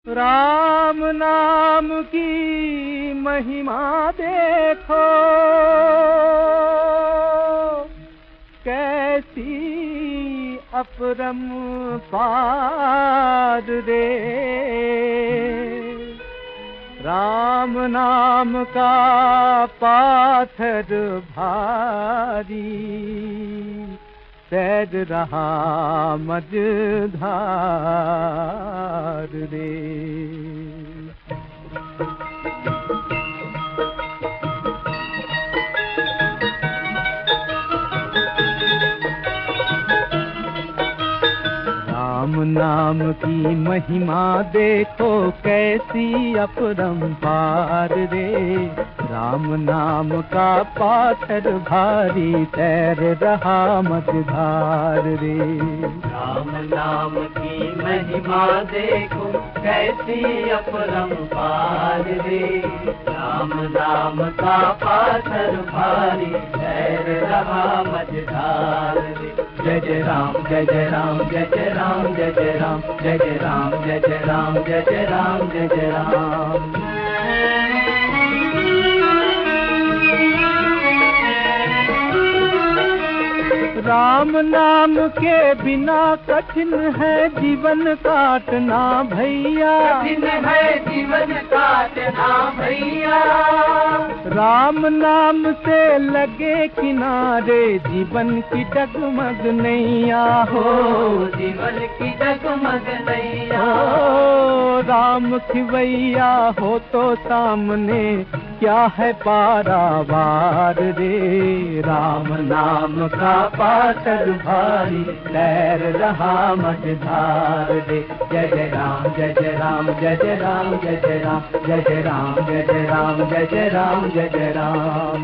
राम नाम की महिमा देखो कैसी अपरंपार रे। राम नाम का पाथर भारी तैर रहा मझधार रे। राम नाम की महिमा देखो कैसी अपरंपार रे। राम नाम का पाथर भारी तैर रहा मझधार रे। राम नाम की महिमा देखो कैसी अपरंपार रे। राम नाम का पाथर भारी तैर रहा मझधार रे। जय जय राम जय जय राम जय जय राम जय जय राम जय जय राम जय जय राम जय जय राम जय जय राम। राम नाम के बिना कठिन है जीवन काटना भैया। कठिन है जीवन काटना भैया। राम नाम से लगे किनारे जीवन की डगमग नैया हो। जीवन की डगमग नैया हो। राम खिवैया हो तो सामने क्या है पारावार रे। राम नाम का पाथर भारी तैर रहा मझधार रे। जय जय राम जय जय राम जय जय राम जय जय राम जय जय राम जय जय राम जय जय राम जय जय राम।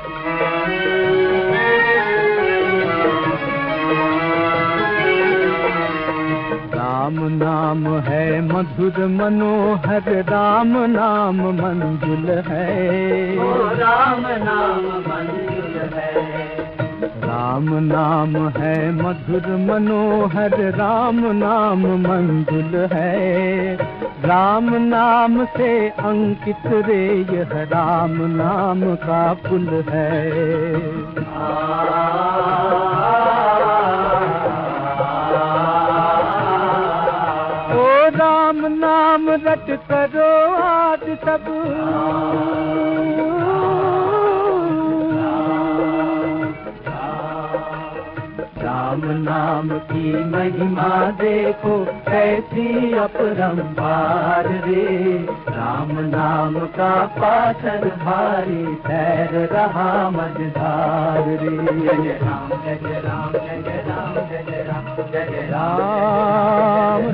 राम नाम है मधुर मनोहर राम नाम मंजुल है। राम नाम मंजुल है। राम नाम है मधुर मनोहर राम नाम मंजुल है। राम नाम से अंकित रे यह राम नाम का पुल है। राम नाम रट करो आज सब। राम नाम की महिमा देखो कैसी अपरंपार रे। राम नाम का पाथर भारी तैर रहा मझधार रे। जय जय राम जय जय राम जय जय राम जय जय राम जय जय राम